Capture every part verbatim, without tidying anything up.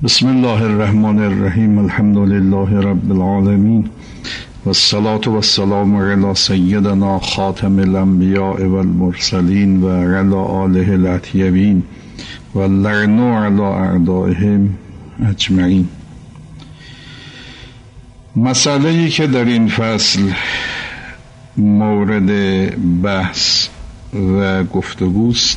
بسم الله الرحمن الرحیم. الحمد لله رب العالمین و الصلاة و السلام علی سیدنا خاتم الانبیاء و المرسلین و علی آله الاطیبین و اللعن علی اعدائهم اجمعین. مسئله‌ای که در این فصل مورد بحث و گفتگوست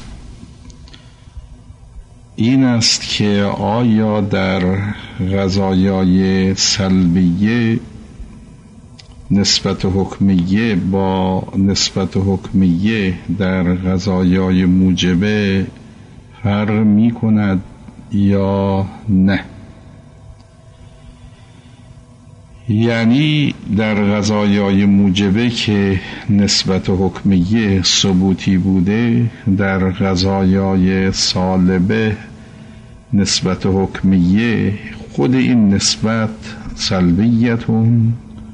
این است که آیا در قضایای سلبیه نسبت حکمیه با نسبت حکمیه در قضایای موجبه فرق می کند یا نه؟ یعنی در قضایای موجبه که نسبت حکمیه ثبوتی بوده، در قضایای سالبه نسبت حکمیه خود این نسبت سلبیتون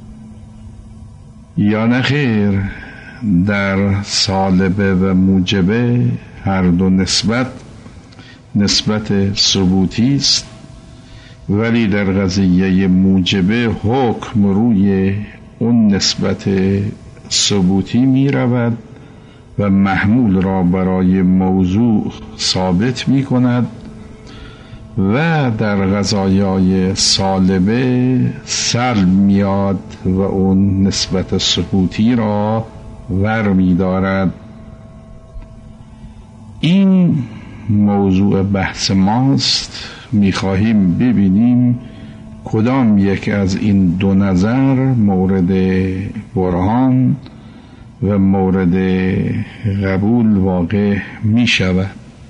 یا نه خیر؟ در سالبه و موجبه هر دو نسبت نسبت ثبوتی است، ولی در قضیه موجبه حکم روی اون نسبت ثبوتی می رود و محمول را برای موضوع ثابت می کند، و در قضایای سالبه سلب میاد و اون نسبت ثبوتی را ور می دارد. این موضوع بحث ماست. میخواهیم ببینیم کدام یک از این دو نظر مورد برهان و مورد قبول واقع می شود.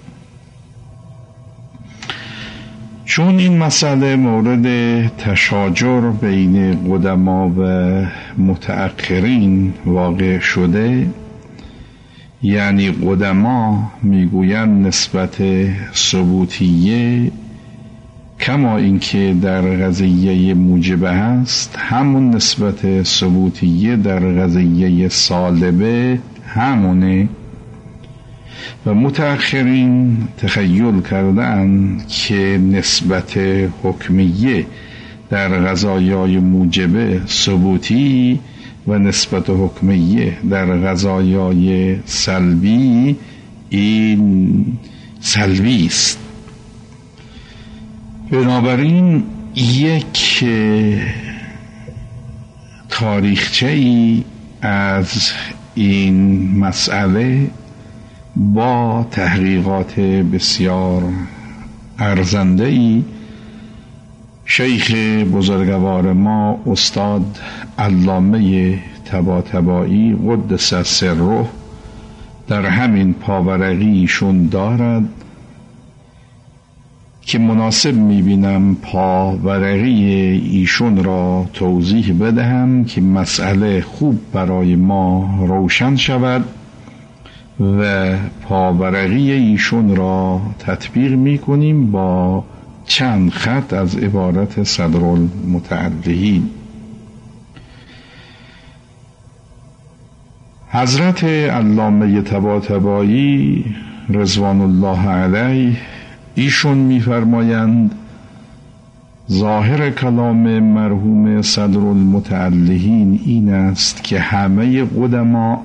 چون این مسئله مورد تشاجر بین قدما و متأخرین واقع شده، یعنی قدما میگویند نسبت ثبوتیه کما اینکه در قضیه موجبه هست، همون نسبت ثبوتیه در قضیه سالبه همونه، و متأخرین تخیل کردن که نسبت حکمیه در قضایای موجبه ثبوتی و نسبت حکمیه در قضایای سلبی این سلبی است. بنابراین یک تاریخچه‌ای از این مسئله با تحقیقات بسیار ارزنده‌ای شیخ بزرگوار ما استاد علامه طباطبایی قدس سره در همین پاورقیشون دارد که مناسب میبینم پاورقی ایشون را توضیح بدهم که مسئله خوب برای ما روشن شود، و پاورقی ایشون را تطبیق میکنیم با چند خط از عبارت صدرالمتعلهین. حضرت علامه طباطبایی رضوان الله علیه ایشون میفرمایند ظاهر کلام مرحوم صدرالمتعلهین این است که همه قدما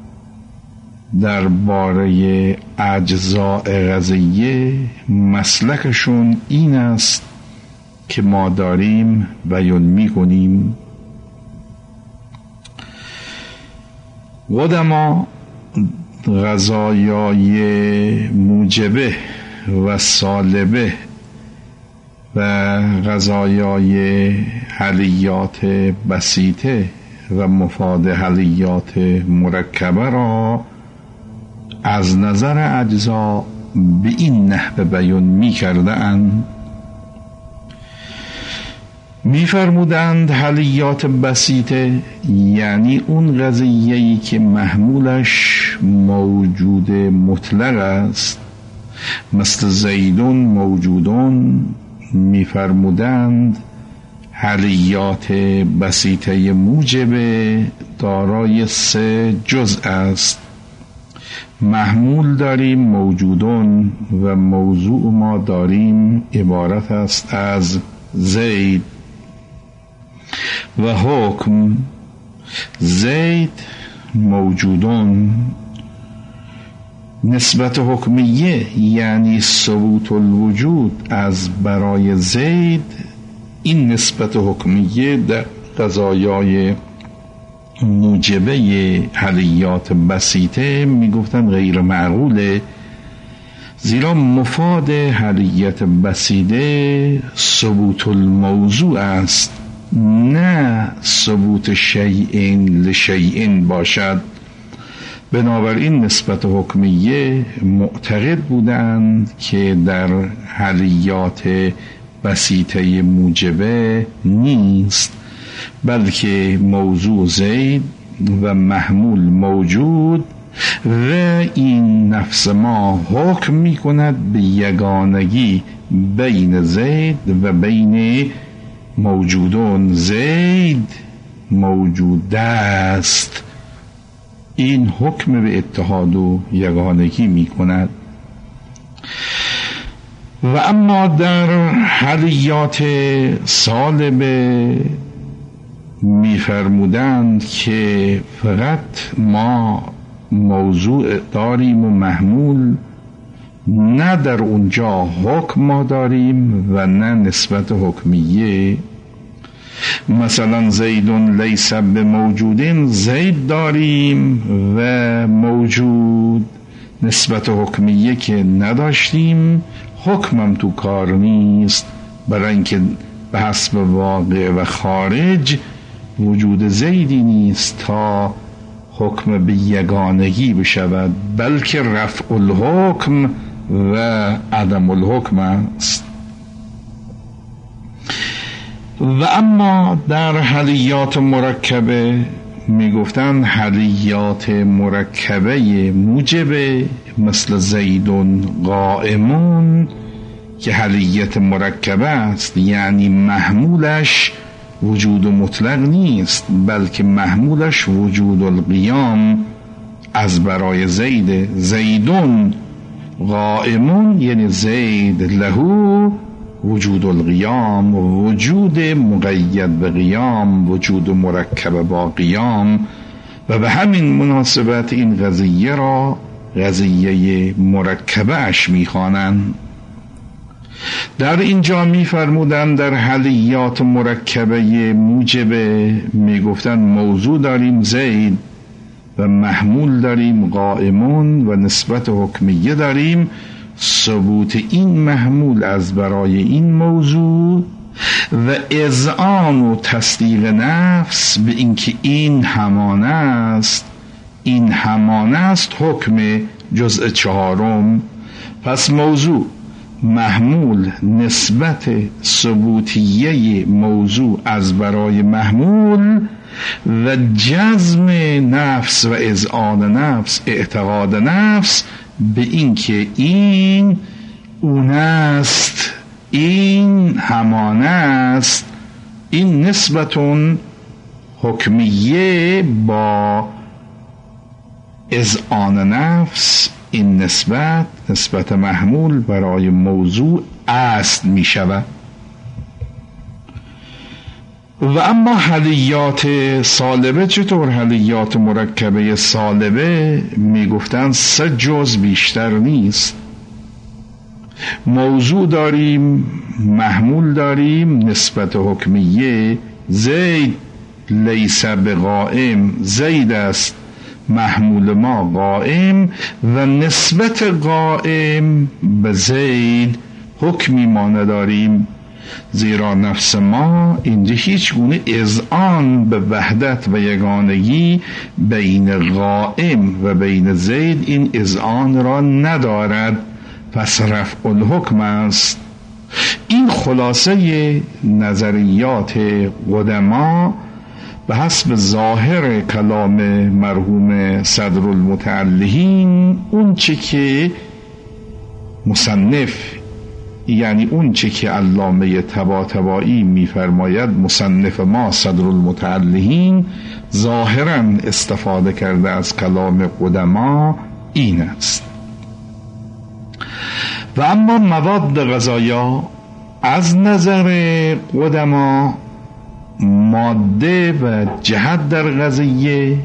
درباره اجزاء قضیه مسلکشون این است که ما داریم بیان میکنیم. قدما قضایای موجبه و سالبه و قضایای حلیات بسیطه و مفاد حلیات مرکبه را از نظر اجزا به این نحو بیان می کرده اند. می فرمودند حلیات بسیطه یعنی اون قضیه‌ای که محمولش موجود مطلق است، مثل زیدون موجودون. می فرمودند حلیات بسیطه موجبه دارای سه جزء است. محمول داریم موجودون و موضوع ما داریم عبارت است از زید و حکم. زید موجودون نسبت حکمیه یعنی ثبوت الوجود از برای زید، این نسبت حکمیه در قضایای موجبه حلیات بسیطه میگفتن غیر معقوله، زیرا مفاد حلیت بسیطه ثبوت الموضوع است، نه ثبوت شیئین لشیئین باشد. بنابراین نسبت حکمیه معتقد بودند که در حلیات بسیطه موجبه نیست، بلکه موضوع زید و محمول موجود و این نفس ما حکم می کند به یگانگی بین زید و بین موجودون. زید موجود است، این حکم به اتحاد و یگانگی می کند. و اما در حلیات سالبه می فرمودند که فقط ما موضوع داریم و محمول، نه در اونجا حکم ما داریم و نه نسبت حکمیه. مثلا زیدون لیس بموجودین، زید داریم و موجود نسبت حکمیه که نداشتیم، حکمم تو کار نیست، برای اینکه به حسب واقع و خارج وجود زیدی نیست تا حکم به یگانگی بشود، بلکه رفع الحکم و عدم الحکم است. و اما در حلیات مرکبه می گفتن حلیات مرکبه موجبه مثل زیدون قائمون که حلیت مرکبه است، یعنی محمولش وجود مطلق نیست بلکه محمولش وجود القیام از برای زید. زیدون قائمون یعنی زید لهو وجود القیام، وجود مقید به قیام، وجود مرکب با قیام، و به همین مناسبت این قضیه را قضیه مرکبه اش میخوانند. در اینجا میفرمودند در حلیات مرکبه موجبه میگفتند موضوع داریم زید و محمول داریم قائمون و نسبت حکمیه داریم، ثبوت این محمول از برای این موضوع و اذعان و تصدیق نفس به اینکه این همانه است، این همانه است حکم جزء چهارم. پس موضوع محمول نسبت ثبوتیه موضوع از برای محمول و جزم نفس و اذعان نفس، اعتقاد نفس به این که این اون است، این همانه است، این نسبتون حکمیه با اذعان نفس، این نسبت نسبت محمول برای موضوع است می شود. و اما حلیات سالبه چطور؟ حلیات مرکبه سالبه می گفتن سه جز بیشتر نیست، موضوع داریم، محمول داریم، نسبت حکمیه. زید لیس بقائم، زید است محمول ما قائم و نسبت قائم به زید حکمی ما نداریم، زیرا نفس ما اینجا هیچ گونه اذعان به وحدت و یگانگی بین قائم و بین زید این اذعان را ندارد، پس رفع الحکم است. این خلاصه نظریات قدما به حسب ظاهر کلام مرحوم صدر المتعلهین، اون چه که مصنف یعنی اون چه که علامه طباطبایی میفرماید مصنف ما صدر المتعلهین ظاهرا استفاده کرده از کلام قدما، این است. و اما مواد غذایا از نظر قدما ماده و جهت در قضیه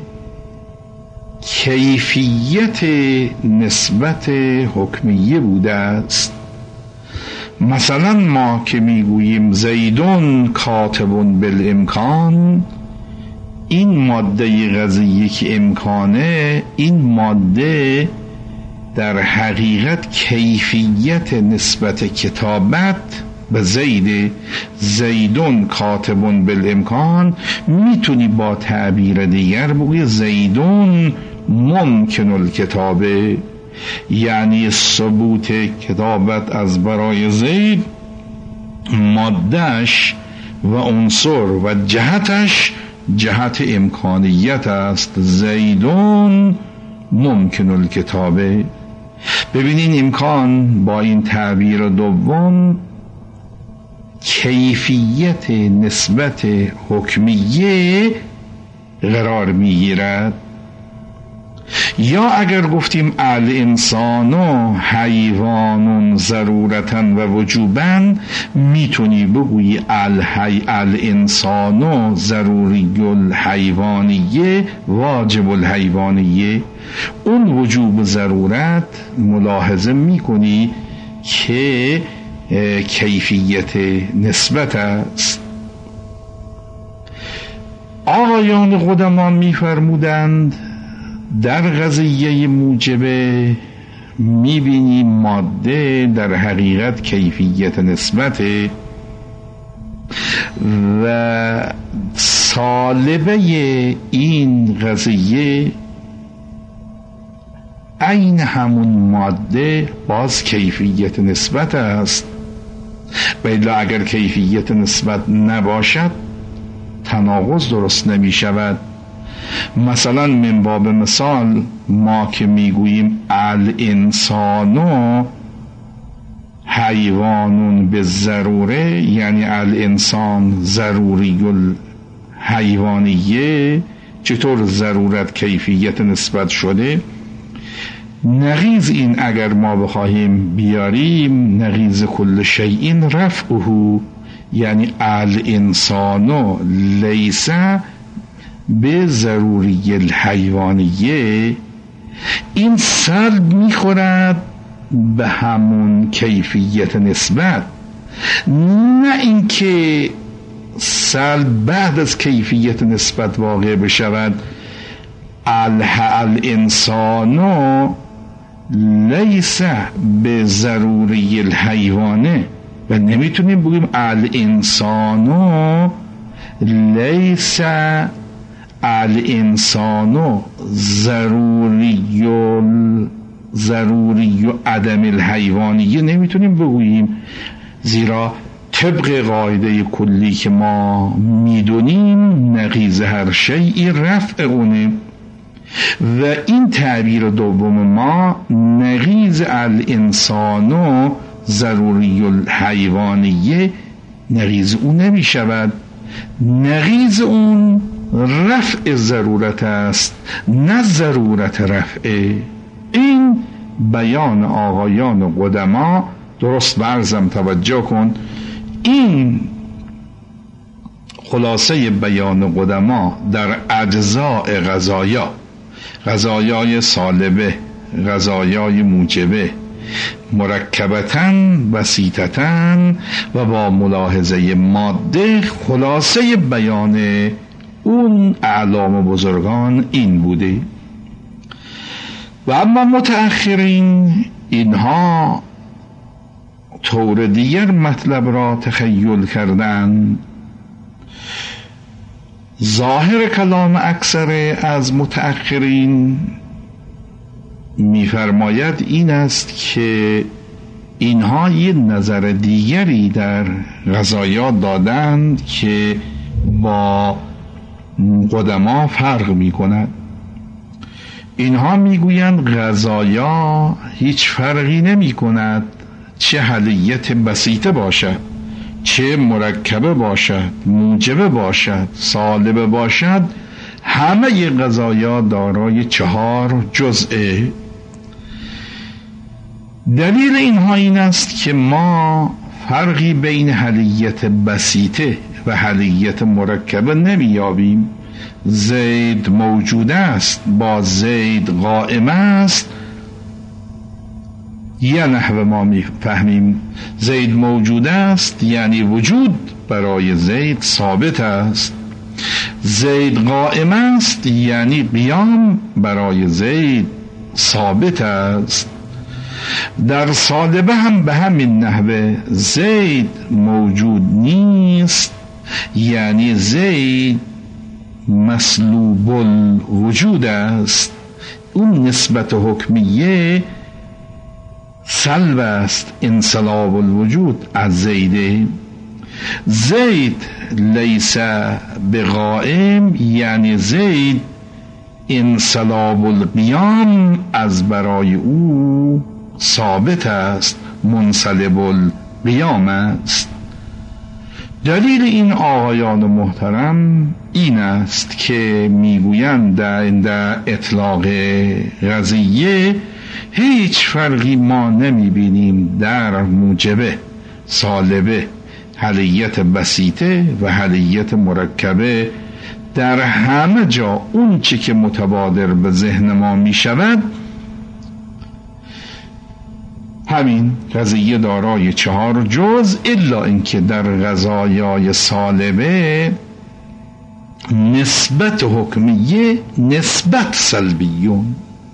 کیفیت نسبت حکمیه بوده است. مثلا ما که میگوییم زیدون کاتب بالامکان، این ماده غذایی که امکانه، این ماده در حقیقت کیفیت نسبت کتابت به زید، زیدون کاتب بالامکان، میتونی با تعبیر دیگر بگوی زیدون ممکن الکتابه، یعنی ثبوت کتابت از برای زید مادهش و عنصر و جهتش جهت امکانیت است. زیدون ممکن الکتابه. ببینین امکان با این تعبیر دوم کیفیت نسبت حکمیه قرار میگیرد. یا اگر گفتیم الانسان حیوان ضرورتا و وجوبا، میتونی بگویی الحی الانسان ضروری الحیوانیه واجب الحیوانیه. اون وجوب ضرورت ملاحظه میکنی که کیفیت نسبت است. آقایان قدما میفرمودند در قضیه موجبه میبینی ماده در حقیقت کیفیت نسبت و سالبه این قضیه عین همون ماده باز کیفیت نسبت است. بلا اگر کیفیت نسبت نباشد تناقض درست نمی شود. مثلا من باب مثال ما که میگوییم الانسانو حیوانون به ضروره، یعنی الانسان ضروری الحیوانیه، چطور ضرورت کیفیت نسبت شده؟ نقیض این اگر ما بخواهیم بیاریم نقیض کل شیء رفعه، یعنی الانسانو لیس به ضروری الحیوانیه، این سلب میخورد به همون کیفیت نسبت، نه اینکه سلب بعد از کیفیت نسبت واقع بشود. الانسانو لیس به ضروری الحیوانه و نمیتونیم بگیم الانسانو لیس الانسانو ضروری ضروری و عدم الحیوانیه نمیتونیم بگوییم، زیرا طبق قاعده کلی که ما میدونیم نقیض هر شیء رفع اونه و این تعبیر دوم ما نقیض الانسانو ضروری الحیوانیه نقیض اون نمی شود. نقیض اون رفع ضرورت است نه ضرورت رفع. این بیان آقایان قدما درست برزم توجه کن. این خلاصه بیان قدما در اجزاء غذایا، غذایای سالبه، غذایای موجبه، مرکبتن بسیطتن و با ملاحظه ماده، خلاصه بیان اون اعلام بزرگان این بوده. و اما متأخرین اینها طور دیگر مطلب را تخیل کردن. ظاهر کلام اکثر از متأخرین میفرماید این است که اینها یه نظر دیگری در غذایا دادند که با قدما فرق میکند. اینها میگویند غذایا هیچ فرقی نمی کند چه حلیت بسیطه باشد، چه مرکبه باشد، موجبه باشد، سالبه باشد، همه غذایا دارای چهار جزءه. دلیل اینها این است که ما فرقی بین حلیت بسیطه و حلیت مرکبه نمیابیم. زید موجود است با زید قائم است، یه نحو ما میفهمیم زید موجود است یعنی وجود برای زید ثابت است. زید قائم است یعنی قیام برای زید ثابت است. در سالبه هم به همین نحوه زید موجود نیست یعنی زید مسلوب الوجود است. اون نسبت حکمیه سلب است، انسلاب الوجود از زیده. زید لیس بقائم یعنی زید انسلاب القیام از برای او ثابت است، منسلب القیام است. دلیل این آقایان محترم این است که میگویند در اطلاق قضیه هیچ فرقی ما نمیبینیم در موجبه، سالبه، حلیت بسیطه و حلیت مرکبه. در همه جا اون چی که متبادر به ذهن ما میشود همین قضیه دارای چهار جز، الا اینکه در قضایای سالبه نسبت حکمیه نسبت سلبیون.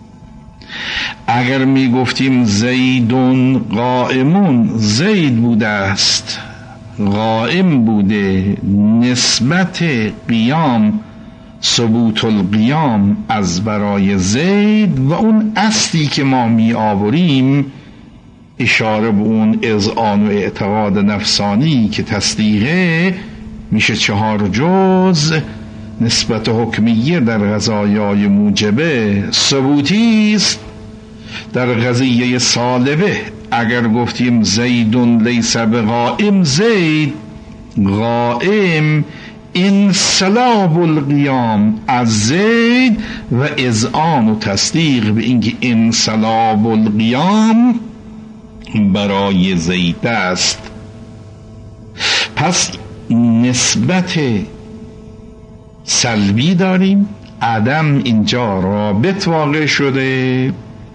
اگر می گفتیم زیدون قائمون، زید بوده است، قائم بوده، نسبت قیام ثبوت القیام از برای زید و اون اصلی که ما می آوریم اشاره به اون اذعان و اعتقاد نفسانی که تصدیقه، میشه چهار جز. نسبت حکمیه در قضایای موجبه ثبوتی است. در قضیه سالبه اگر گفتیم زیدون لیس بقائم، زید قائم، انسلاب القیام از زید و اذعان و تصدیق به اینکه انسلاب القیام برای زید است. پس نسبت سلبی داریم، عدم اینجا رابط واقع شده،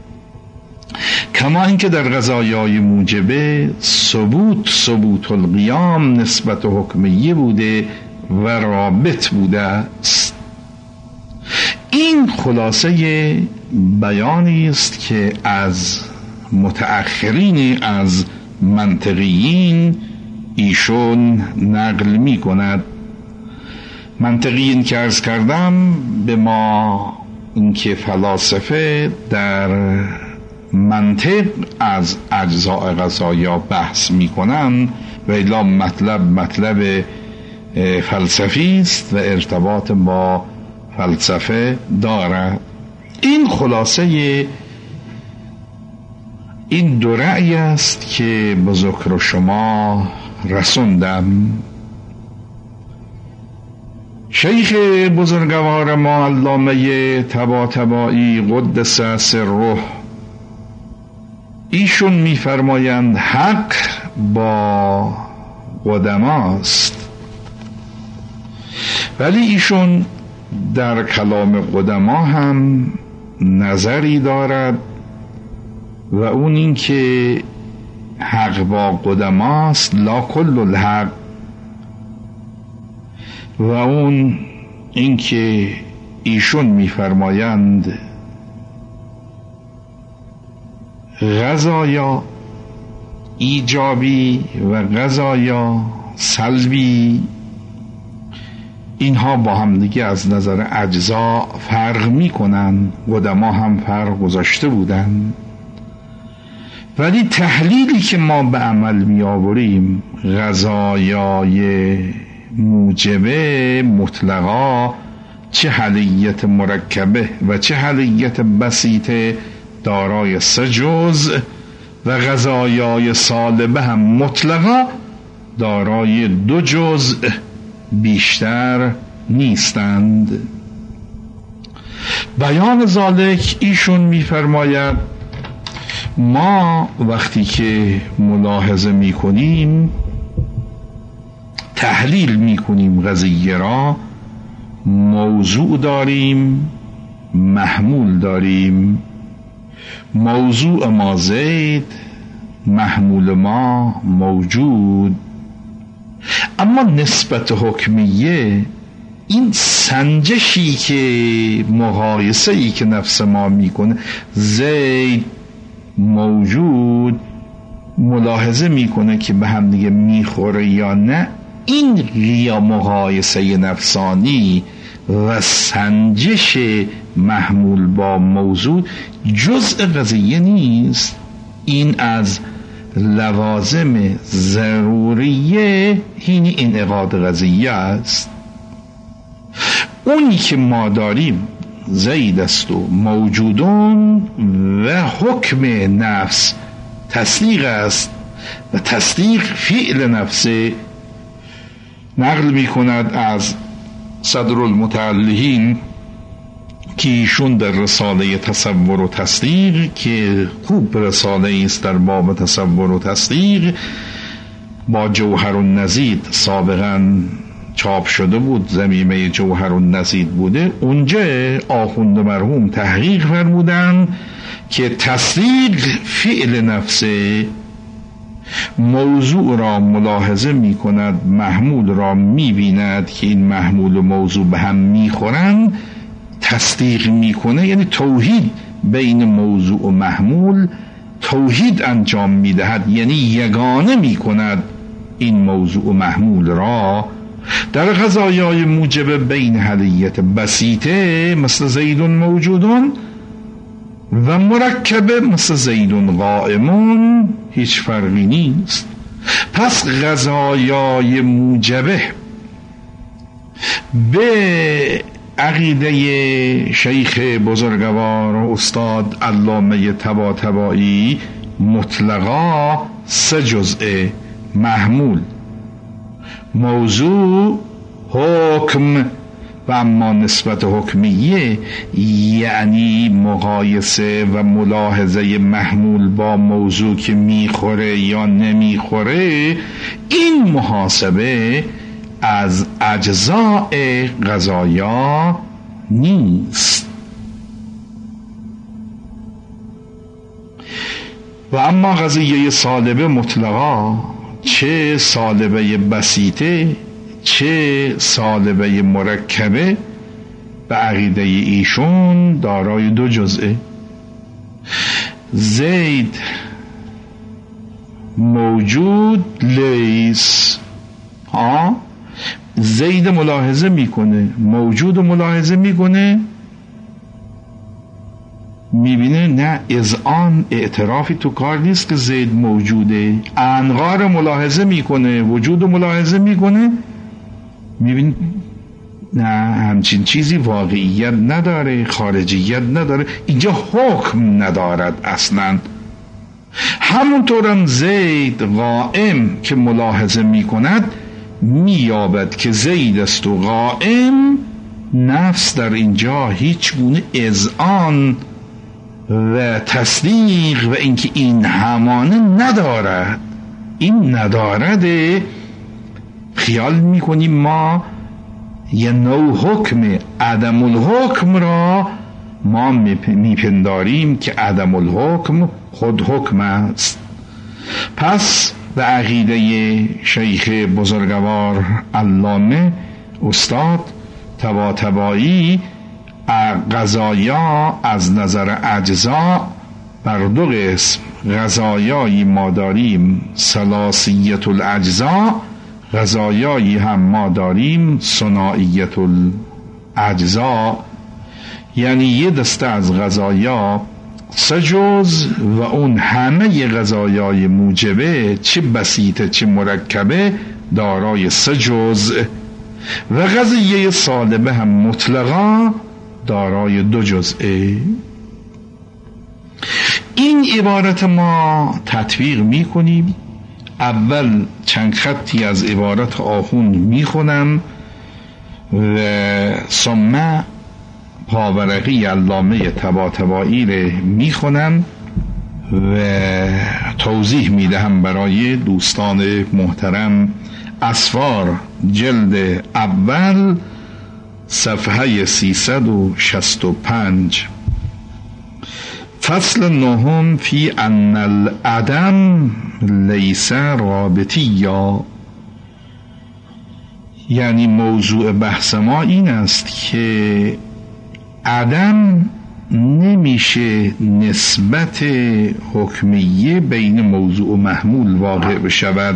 کما اینکه در قضایای موجبه ثبوت ثبوت القیام نسبت حکمیه بوده و رابط بوده است. این خلاصه بیانی است که از متأخرین از منطقیین ایشون نقل می کند. منطقیین که عرض کردم به ما اینکه فلاسفه در منطق از اجزاء قضایا بحث می کنند و الا مطلب مطلب فلسفی است و ارتباط با فلسفه دارد. این خلاصه این دو رأی است که به ذکر شما رسوندم. شیخ بزرگوار ما علامه طباطبایی قدس سره ایشون میفرمایند حق با قدماست، ولی ایشون در کلام قدما هم نظری دارد و اون این که حق با قدماست لا کل الحق، و اون این که ایشون میفرمایند قضایا ایجابی و قضایا سلبی اینها با هم دیگه از نظر اجزا فرق میکنن. قدما هم فرق گذاشته بودن، ولی تحلیلی که ما به عمل می آوریم قضایای موجبه مطلقا چه حلیت مرکبه و چه حلیت بسیطه دارای سه جزء و قضایای سالبه هم مطلقا دارای دو جزء بیشتر نیستند. بیان ذالک ایشون میفرماید ما وقتی که ملاحظه میکنیم، تحلیل میکنیم قضیه را، موضوع داریم، محمول داریم. موضوع ما زید، محمول ما موجود. اما نسبت حکمیه، این سنجشی که مقایسه ای که نفس ما میکنه، زید موجود، ملاحظه میکنه که به هم دیگه میخوره یا نه، این ریا مقایسه نفسانی و سنجش محمول با موضوع جزء قضیه نیست. این از لوازم ضروریه این انعقاد قضیه است. اونی که ما داریم زید است و موجودون و حکم نفس تصدیق است و تصدیق فعل نفسه. نقل می کند از صدر المتعلهین که ایشون در رساله تصور و تصدیق که خوب رساله است در باب تصور و تصدیق با جوهر النزید سابقا چاپ شده بود، ضمیمه جوهر النزید بوده، اونجا آخوند مرحوم تحقیق فرمودن که تصدیق فعل نفسه، موضوع را ملاحظه می کند، محمول را می بیند که این محمول و موضوع به هم می خورند، تصدیق می کنه، یعنی توحید بین موضوع و محمول توحید انجام می دهد، یعنی یگانه می کند این موضوع و محمول را. در قضایای موجب بین حلیت بسیطه مثل زیدون موجودون و مرکبه مثل زیدون قائمون هیچ فرقی نیست. پس قضایای موجبه به عقیده شیخ بزرگوار و استاد علامه طباطبایی مطلقا سه جزء: محمول، موضوع، حکم. و اما نسبت حکمیه یعنی مقایسه و ملاحظه محمول با موضوع که میخوره یا نمیخوره، این محاسبه از اجزاء قضایا نیست. و اما قضیه سالبه مطلقا، چه سالبه بسیطه چه سالبه مرکبه، به عقیده ایشون دارای دو جزئه: زید موجود لیس. ها زید ملاحظه میکنه، موجود ملاحظه میکنه، میبینه نه از آن اعترافی تو کار نیست که زید موجوده. انقار ملاحظه میکنه، وجود ملاحظه میکنه، میبینی نه همچین چیزی واقعیت نداره، خارجیت نداره، اینجا حکم ندارد اصلا. همونطورم زید قائم که ملاحظه میکند، مییابد که زید است و قائم، نفس در اینجا هیچ گونه اذعان و تصدیق و اینکه این همانه ندارد. این ندارده خیال میکنیم ما یه نوع حکم، عدم الحکم را ما میپنداریم که عدم الحکم خود حکم است. پس به عقیده شیخ بزرگوار علامه استاد طباطبایی، قضایا از نظر اجزا بر دو قسم: قضایایی ما داریم ثلاثیت الاجزا، قضایایی هم ما داریم ثنائیت الاجزا. یعنی یه دسته از قضایا سه جز و اون همه قضایای موجبه، چه بسیطه چه مرکبه، دارای سه جز، و قضیه سالبه هم مطلقا دارای دو جزئه. این عبارت ما تطبیق می کنیم. اول چند خطی از عبارت آخوند می خونم و ثم پاورقی علامه طباطبایی رو می خونم و توضیح میدهم برای دوستان محترم. اسفار جلد اول صفحه سیصد و شصت و پنج. فصل نهم فی ان العدم لیس رابطیا، یعنی موضوع بحث ما این است که عدم نمیشه نسبت حکمیه بین موضوع و محمول واقع بشود.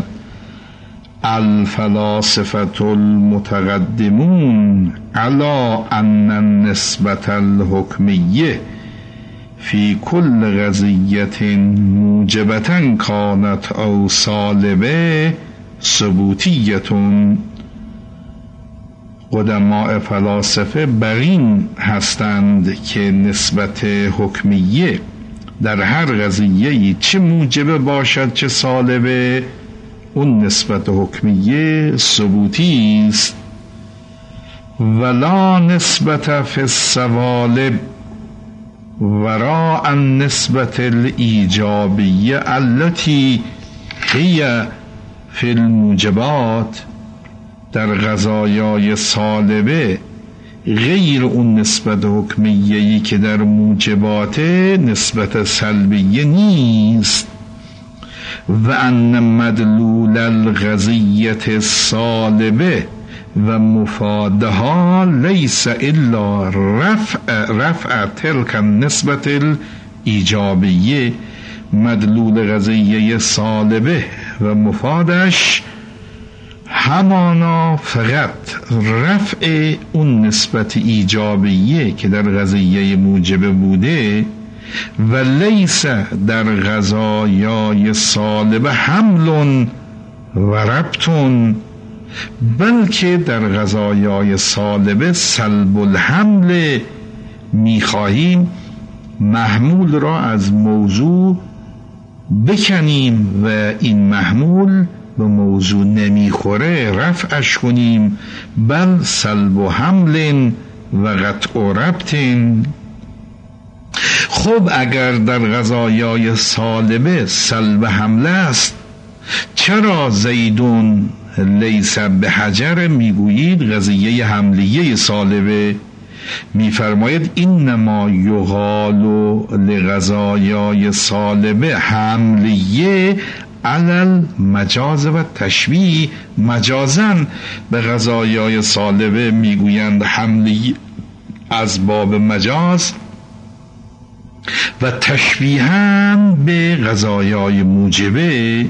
الفلاسفة المتقدمون على ان النسبة الحکمیه فی کل قضیة موجبة کانت او سالبه ثبوتیتون. قدماء فلاسفه برین هستند که نسبت حکمیه در هر قضیه‌ای چه موجبه باشد چه سالبه، اون نسبت حکمیه ثبوتی است. ولا نسبت فی السوالب وراء النسبت الایجابیه التي هی فی الموجبات. در قضایای سالبه غیر اون نسبت حکمیه‌ای که در موجبات نسبت سلبیه نیست. و ان مدلول القضیه السالبه و مفادها لیس الا رفع رفع تلک النسبت الایجابیه. مدلول قضیه سالبه و مفادش همانا فقط رفع اون نسبت ایجابیه که در قضیه موجبه بوده، و لیس در قضایای سالبه حمل و ربطون، بلکه در قضایای سالبه سلب الحمل میخواهیم محمول را از موضوع بکنیم و این محمول به موضوع نمیخوره رفعش کنیم، بل سلب و حمل و قطع و ربط. خب اگر در قضایای سالبه سلب حمله است، چرا زیدون لیس بحجر میگویید قضیه حملیه سالبه؟ میفرماید اینما یقال لقضایای سالبه حملیه علل مجاز و تشبیه. مجازن به قضایای سالبه میگویند حملی از باب مجاز و تشبیهاً به قضایای موجبه.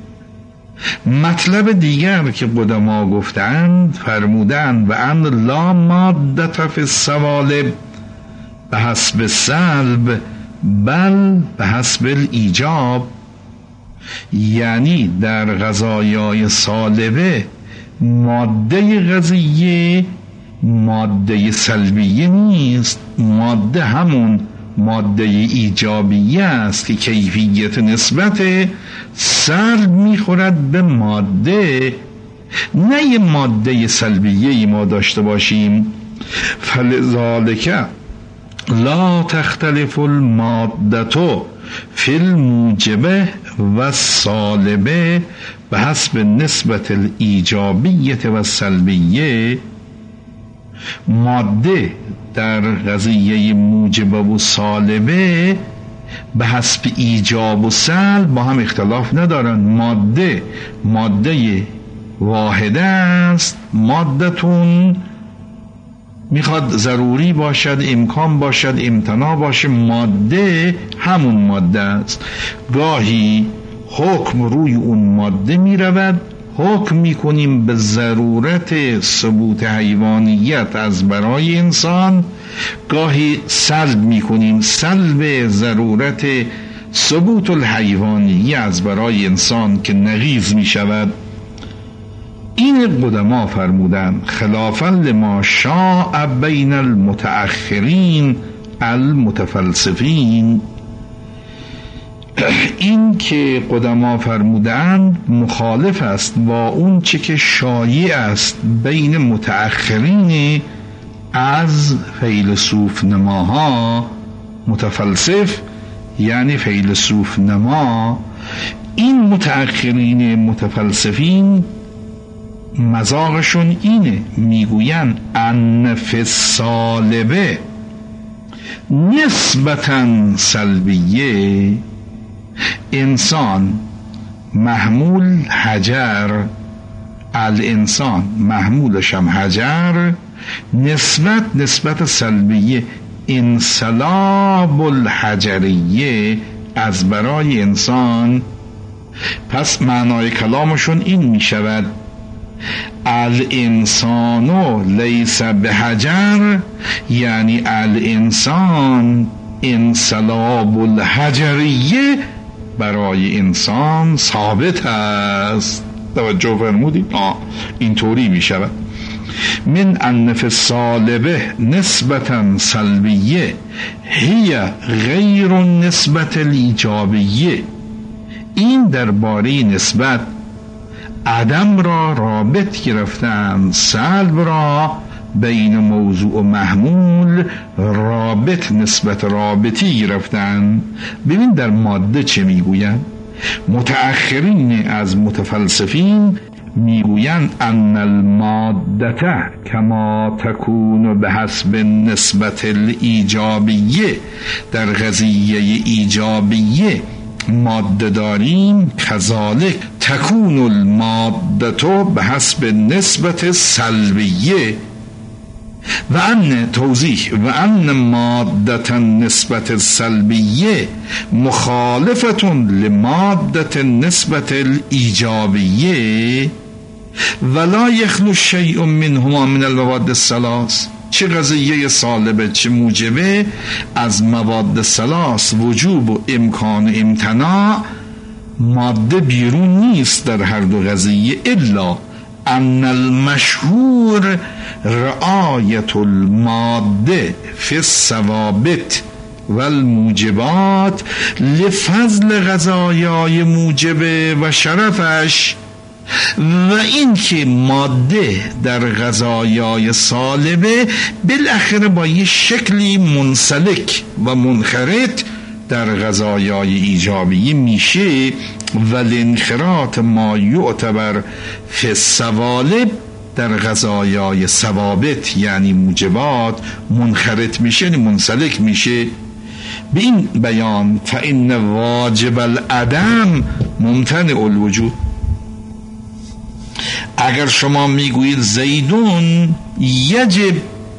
مطلب دیگر که قدما گفتند فرمودند و ان لا مادة فی السوالب به حسب سلب بل به حسب الایجاب، یعنی در قضایای سالبه ماده قضیه ماده سلبیه نیست، ماده همون ماده ایجابیه است که کیفیت نسبت سلب میخورد به ماده، نه یه ماده سلبیه ما داشته باشیم. فلذالک لا تختلف الماده فی الموجبه و السالبه به حسب نسبت الایجابیه و سلبیه. ماده در قضیه موجبه و سالبه به حسب ایجاب و سلب با هم اختلاف ندارن. ماده ماده واحده است، مادتون میخواد ضروری باشد، امکان باشد، امتناع باشه، ماده همون ماده است. گاهی حکم روی اون ماده میرود، حکم میکنیم به ضرورت ثبوت حیوانیت از برای انسان، گاهی سلب میکنیم سلب ضرورت ثبوت الحیوانیت از برای انسان که نقیض میشود. این قدما فرمودن خلافا لما شاء بین المتأخرین المتفلسفین. این که قدما فرمودند مخالف است با اون چه که شایع است بین متأخرین از فیلسوف نماها. متفلسف یعنی فیلسوف نما، این متأخرین متفلسفین مذاقشون اینه، میگوین ان فی السالبه نسبتاً سلبیه، انسان محمول حجر، الانسان محمولش هم حجر، نسبت نسبت سلبیه، انسلاب الحجریه از برای انسان. پس معنای کلامشون این می شود الانسانو لیس بحجر، یعنی الانسان انسلاب الحجریه برای انسان ثابت است. توجه فرمودید؟ آه اینطوری می شود. من ان فی السالبه نسبتا سلبیه هی غیر نسبت الایجابیه، این درباره نسبت عدم را رابط گرفتن، سلب را بین موضوع و محمول رابط نسبت رابطی گرفتن. ببین در ماده چه میگوین؟ متأخرین از متفلسفین میگوین ان المادته کما تکون به حسب نسبت الایجابیه، در قضیه ایجابیه ماده داریم، کذالک تکون المادته به حسب نسبت سلبیه و ان توضیح و ان مادة نسبت سلبیه مخالفتون لمادة نسبت الایجابیه ولا یخلو شیء منهما من المواد الثلاث. چه قضیه سالبه چه موجبه از مواد ثلاث، وجوب و امکان و امتناع، ماده بیرون نیست در هر دو قضیه، الا ان المشهور رعایت الماده فی الثوابت والموجبات لفضل قضایای موجبه و شرفش، و این که ماده در قضایای سالبه بالاخره با یه شکلی منسلک و منخرط در قضایای ایجابی میشه، ولی انخراط ما یعتبر فی الثوالب در قضایای ثوابت یعنی موجبات منخرط میشه، یعنی منسلک میشه. به این بیان فإن واجب العدم ممتنع الوجود. اگر شما میگویید زیدون یجب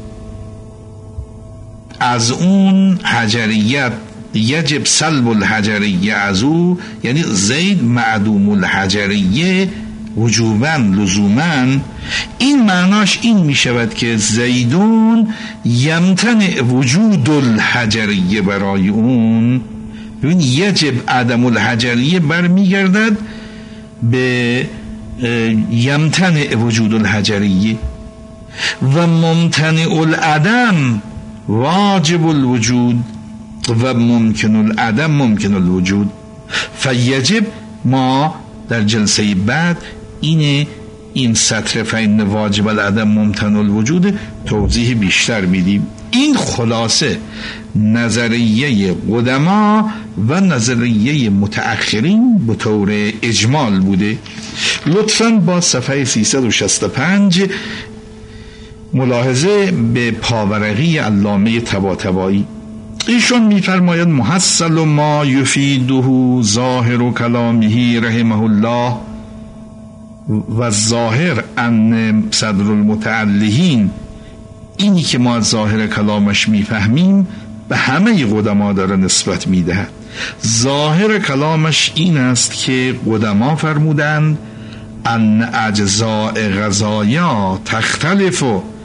از اون حجریت، یجب سلب الحجریه از او، یعنی زید معدوم الحجریه وجوباً لزوماً، این معناش این می شود که زیدون یمتنع وجود الحجریه برای اون. ببین یجب عدم الحجریه برمیگردد به یمتنع وجود الحجریه و ممتنع العدم واجب الوجود و ممکن العدم ممکن الوجود. فیجب ما در جلسه بعد اینه این سطر فإن واجب العدم ممتنع الوجود توضیح بیشتر میدیم. این خلاصه نظریه قدما و نظریه متأخرین به طور اجمال بوده. لطفاً با صفحه سیصد و شصت و پنج ملاحظه به پاورقی علامه طباطبایی. ایشون میفرماید محصل ما یفیده ظاهر کلامه رحمه الله و ظاهر ان صدر المتعلهین، اینی که ما از ظاهر کلامش میفهمیم به همه قدما داره نسبت میدهد. ظاهر کلامش این است که قدما فرمودند ان اجزاء غذایا تختلف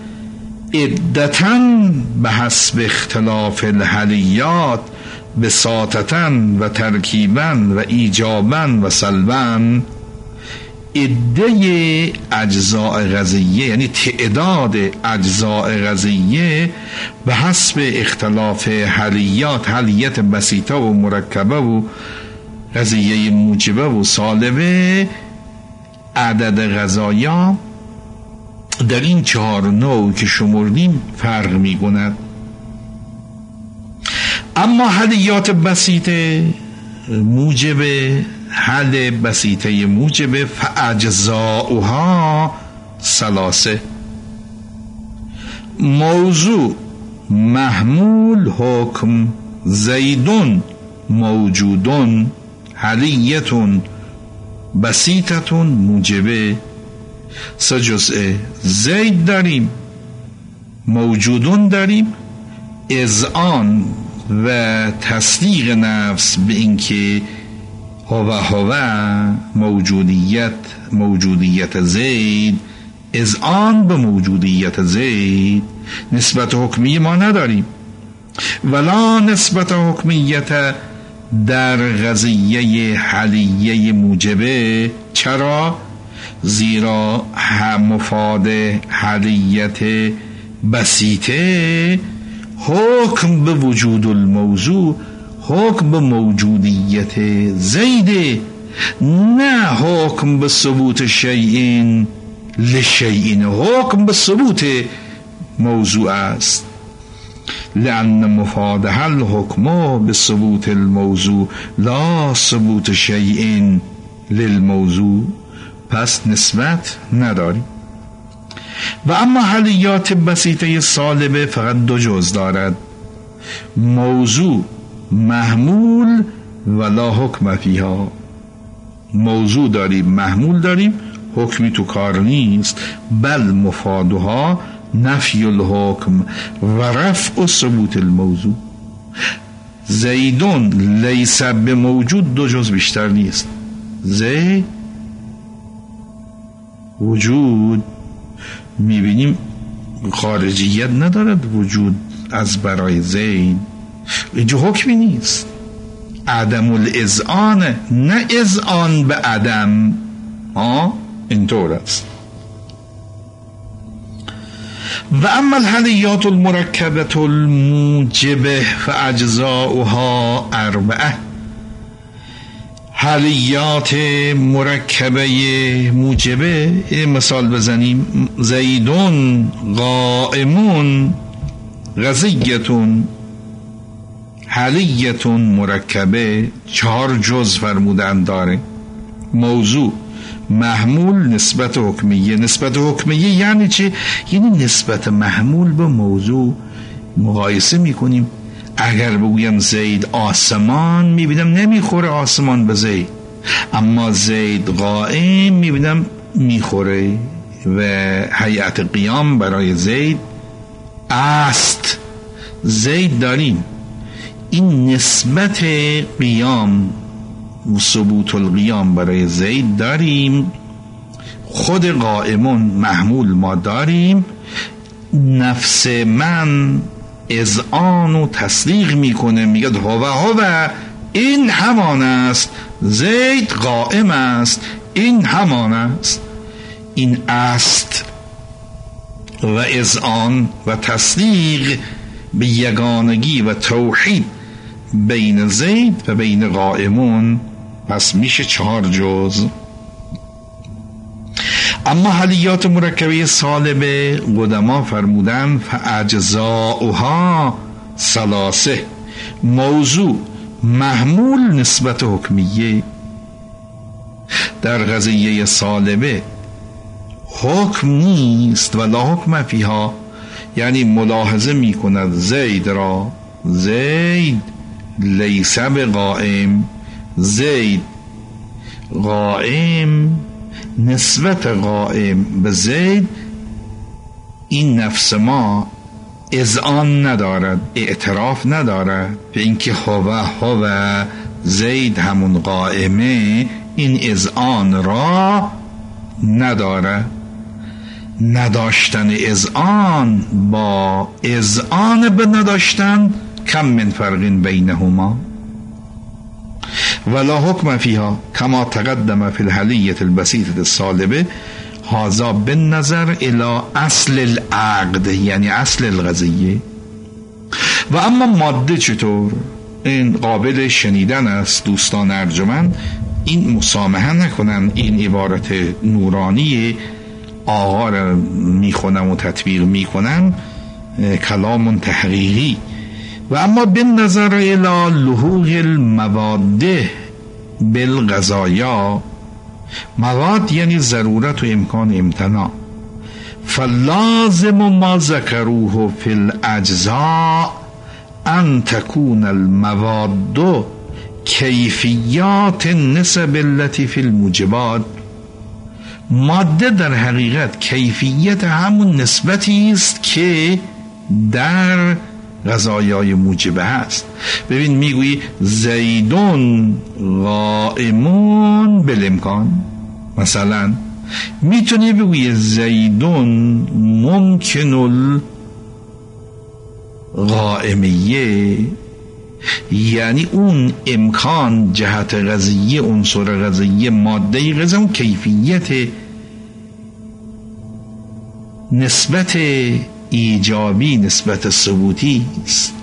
عدتاً به حسب اختلاف الحلیات بساطتاً و ترکیباً و ایجاباً و سلباً. عده اجزاء غذاییه یعنی تعداد اجزاء غذاییه به حسب اختلاف حلیات، حلیت بسیطه و مرکبه و غذاییه موجبه و سالبه، عدد غذایا در این چهار نوع که شمردیم فرق می کند. اما حلیات بسیطه موجب حل بسیطه موجب فاجزاؤها ثلاثه. موضوع محمول حکم زیدون موجودون حلیتون بسیطتون موجبه سه جزء. زید داریم، موجودون داریم، اذعان و تصدیق نفس به اینکه هو هو موجودیت موجودیت زید، اذعان به موجودیت زید. نسبت حکمی ما نداریم، ولا نسبت حکمیت در قضیه حلیه موجبه. چرا؟ زیرا مفاد حلیت بسیطه حکم به وجود الموضوع، حکم به موجودیت زیده، نه حکم به ثبوت شیئین لشیئین، حکم به ثبوت موضوع است. لأن مفادها الحکم به ثبوت الموضوع لا ثبوت شیئین للموضوع. پس نسبت نداریم. و اما حلیات بسیطه سالبه فقط دو جز دارد، موضوع محمول ولا حکم فیها. موضوع داریم، محمول داریم، حکمی تو کار نیست. بل مفادها نفی الحکم و رفع ثبوت الموضوع. زیدون لیس به موجود دو جز بیشتر نیست. زید وجود میبینیم خارجیت ندارد وجود از برای زید، اینجا حکمی نیست، عدم الاذعان، نه اذعان به عدم. ها اینطور است. و اما الحلیات المرکبه الموجبه فاجزاؤها اربعه. حلیات مرکبه موجبه مثال بزنیم، زیدون قائمون غزیتون. حلیتون مرکبه چهار جز فرمودن داره. موضوع محمول نسبت حکمیه. نسبت حکمیه یعنی چه؟ یعنی نسبت محمول به موضوع مقایسه میکنیم. اگر بگویم زید آسمان، میبینم نمیخوره آسمان به زید، اما زید قائم میبینم میخوره و هیئت قیام برای زید است. زید داریم، این نسبت قیام و ثبوت القیام برای زید داریم. خود قائمون محمول ما داریم. نفس من اذعان و تصدیق میکنه، میگه هو هو این همان است، زید قائم است، این همان است. این است و اذعان و تصدیق به یگانگی و توحید بین زید و بین قائمون، پس میشه چهار جز. اما حلیات مرکبه سالبه قدما فرمودن فاجزاؤها ثلاثه. موضوع محمول نسبت حکمیه. در قضیه سالبه حکم نیست ولا حکم فیها، یعنی ملاحظه میکند زید را، زید لیس بقائم، زید قائم، نسبت قائم به زید این نفس ما اذعان ندارد، اعتراف ندارد به اینکه هو هو زید همون قائمه، این اذعان را ندارد. نداشتن اذعان با اذعان به نداشتن کم من فرق بینهما. ولا حکم فیها کما تقدم فی الحلیة البسیطة السالبه هذا بالنظر الى اصل العقد، یعنی اصل القضیه. و اما ماده چطور؟ این قابل شنیدن است دوستان ارجمند، این مسامحه نکنن این عبارت نورانی آقا را میخونم و تطبیق میکنم، کلام تحقیقی و اما بالنظر الى لحوق المواد بالغذایا، مواد یعنی ضرورت و امکان امتناع، فلازم ما ذکروه فی الاجزاء ان تكون المواد کیفیات نسب التي فی الموجبات. ماده در حقیقت کیفیت همون نسبتی است که در غذایای موجبه هست. ببین میگویی زیدون قائمون بالامکان، مثلا میتونی بگویی زیدون ممکن القائمیه، یعنی اون امکان جهت غذیه، عنصر غذیه، ماده غذا، اون کیفیت نسبت ایجابی، نسبت ثبوتی است.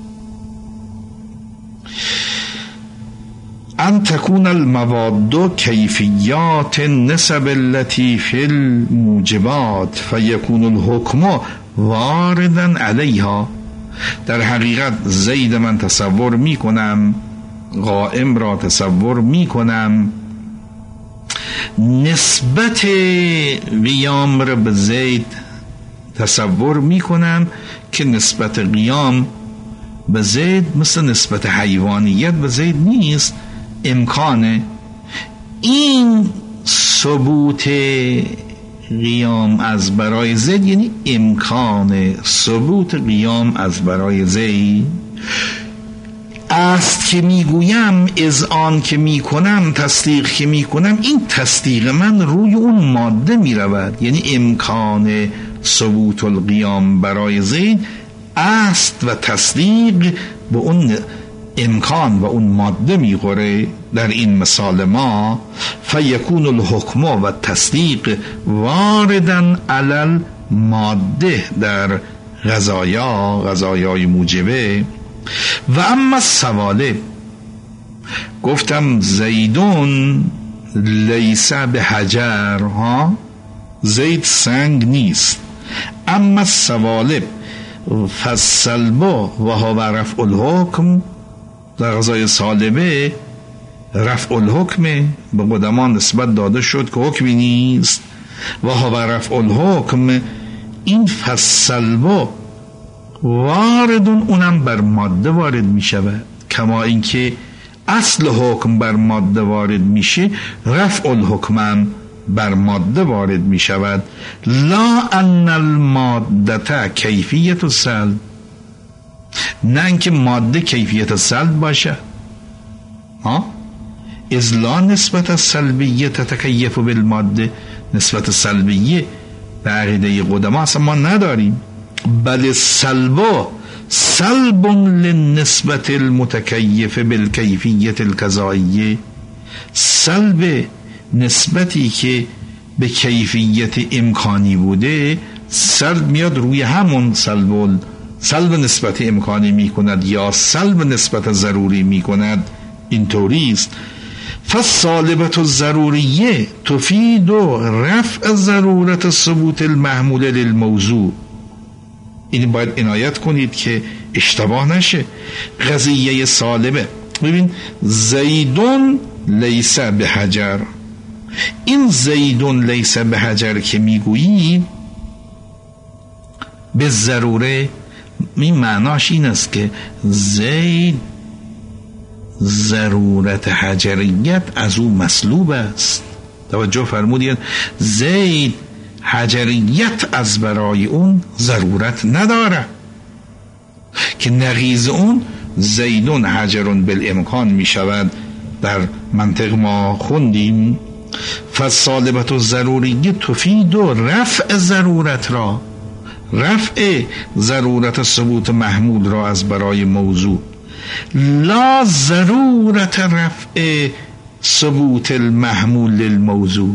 ان تكون المواد کیفیات نسب التي في الموجبات فيكون الحكم واردا علیها. در حقیقت زید من تصور می کنم، قائم را تصور می کنم، نسبت قیام را به زید تصور می کنم که نسبت قیام به زید مثل نسبت حیوانیت به زید نیست، امکانه. این ثبوت قیام از برای زید یعنی امکان ثبوت قیام از برای زید است که میگویم، از آن که میکنم، تصدیق که میکنم، این تصدیق من روی اون ماده میرود، یعنی امکان ثبوت القیام برای زید است و تصدیق به اون امکان و اون ماده میخوره. در این مثال ما فیکون الحکم و تصدیق واردن علی الماده در غذایا، غذایای موجبه. و اما السوالب، گفتم زیدون لیس به حجر، ها زید سنگ نیست. اما السوالب فالسلب و هو رفع الحکم، در غذای سالبه رفع الحکم به قدمان نسبت داده شد که حکمی نیست. و هو رفع الحکم، این فالسلب واردون، اونم بر ماده وارد می شود، کما اینکه اصل حکم بر ماده وارد میشه، رفع الحکم هم بر ماده وارد می شود. لا ان الماده کیفیت السلب، نه اینکه ماده کیفیت سلب باشه، ها از لا نسبت السلبیه تتکیف بالماده، نسبت سلبیه به عقیده قدما اصلا ما نداریم. بل سلب سلب للنسبت المتکیف بالکیفیت الکذاییه، سلب نسبتی که به کیفیت امکانی بوده، سلب میاد روی همون سلب، سلب نسبت امکانی می کند یا سلب نسبت ضروری می کند. اینطوری است. فالسالبت الضروریه تفید رفع ضرورت ثبوت المحمول للموضوع. این باید عنایت کنید که اشتباه نشه. قضیه سالبه، ببین زیدون لیس به حجر، این زیدون لیس به حجر که میگویی به ضروره، این معناش این است که زید ضرورت حجریت از او مسلوب است. توجه فرمودید، زید حجریت از برای اون ضرورت نداره، که نقیض اون زیدون حجرون بالامکان می شود. در منطق ما خوندیم فالسالبت الضروریه تفید و رفع ضرورت را، رفع ضرورت ثبوت محمول را از برای موضوع، لا ضرورت رفع ثبوت المحمول للموضوع.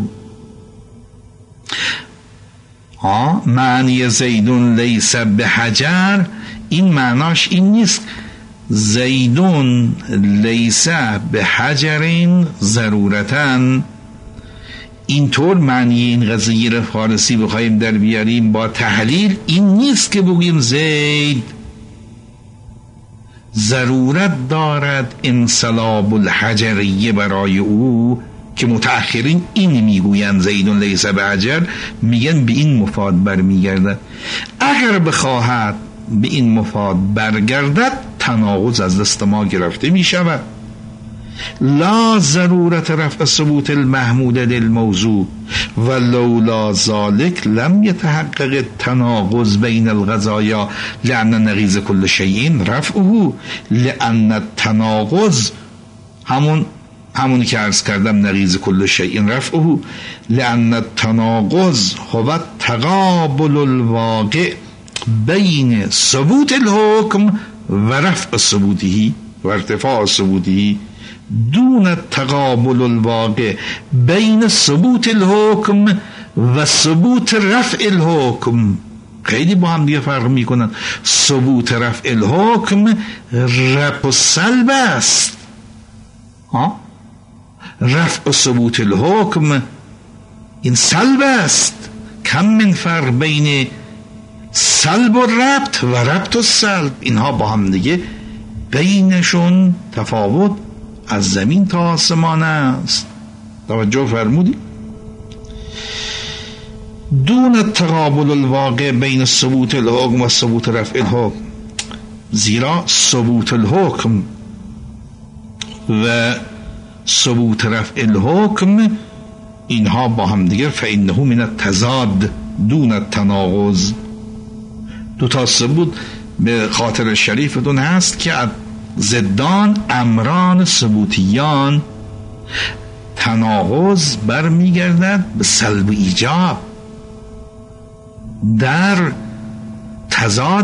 ها معنی زیدون لیس به حجر، این معناش این نیست زیدون لیس به حجرین ضرورتن. اینطور معنی این قضیه را فارسی بخوایم در بیاریم با تحلیل، این نیست که بگوییم زید ضرورت دارد انسلاب الحجریه برای او، که متأخرین این میگویند زیدون لیس به حجر، میگن به این مفاد برمیگردد. اگر بخواهد به این مفاد برگردد تناقض از دست ما گرفته میشود. لا ضرورت رفع ثبوت المحمود للموضوع و لولا ذلك لم يتحقق التناقض بین القضايا لأن نقیض كل شيء رفعه، لأن التناقض همون همونی که عرض کردم نقیض کل شیء رفعه، لأن التناقض هو تقابل الواقع بین ثبوت الحکم و رفع ثبوته و ارتفاع ثبوته دون تقابل الواقع بین ثبوت الحکم و ثبوت رفع الحکم. خیلی با هم دیگه فرق میکنن. ثبوت رفع الحکم رفع و سلب است، ها؟ رفع ثبوت الحکم این سلب است. کم من فرق بین سلب و ربط و ربط و سلب، اینها با هم دیگه بینشون تفاوت از زمین تا آسمان است. توجه فرمودی؟ دون تقابل الواقع بین ثبوت الحکم و ثبوت رفع الحکم، زیرا ثبوت الحکم و ثبوت رفع الحکم اینها با هم دیگر فإنه من التضاد دون التناقض. دو تا ثبوت به خاطر شریفتون هست که ضدان امران ثبوتیان، تناقض برمیگردد به سلب و ایجاب. در تضاد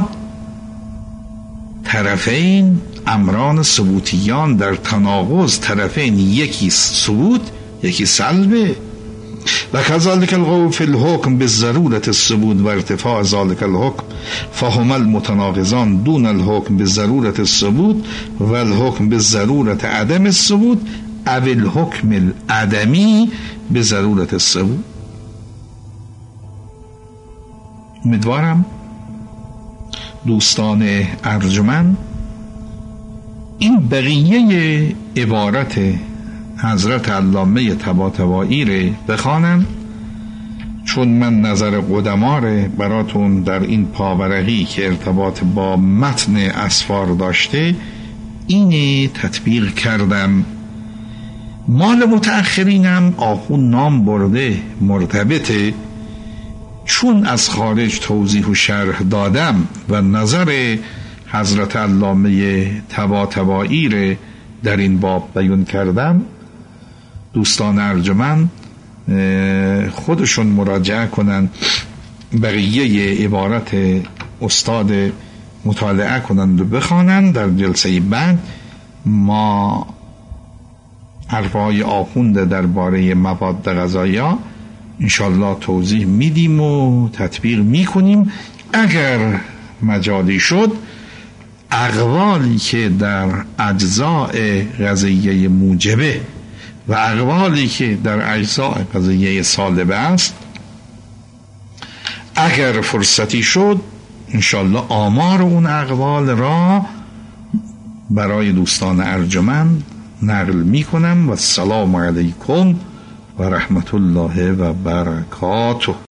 طرفین امران ثبوتیان، در تناقض طرفین یکی ثبوت یکی سلبه. و كذلك القول في الحكم بالضرورة الثبوت و ارتفاع ذلك الحكم فهم المتناقضان دون الحكم بالضرورة الثبوت و الحكم بالضرورة عدم الثبوت او الحكم العدمی بضرورة الثبوت. امیدوارم دوستان ارجمند این بقیه عبارت حضرت علامه طباطبایی رو بخوانن، چون من نظر قدما رو براتون در این پاورقی که ارتباط با متن اسفار داشته اینه تطبیق کردم. مال متأخرینم آخون نام برده مرتبطه، چون از خارج توضیح و شرح دادم و نظر حضرت علامه طباطبایی رو در این باب بیان کردم، دوستان ارجمند خودشون مراجعه کنن، بقیه عبارت استاد مطالعه کنند و بخوانند. در جلسه بعد ما حرفهای آخونده درباره مواد غذایی انشالله توضیح میدیم و تطبیق میکنیم. اگر مجالی شد اقوالی که در اجزاء غذایی موجبه و اقوالی که در اجزاء غذایی سالبه است، اگر فرصتی شد انشالله آمار اون اقوال را برای دوستان ارجمند نقل میکنم. و السلام علیکم و رحمت الله و برکاته.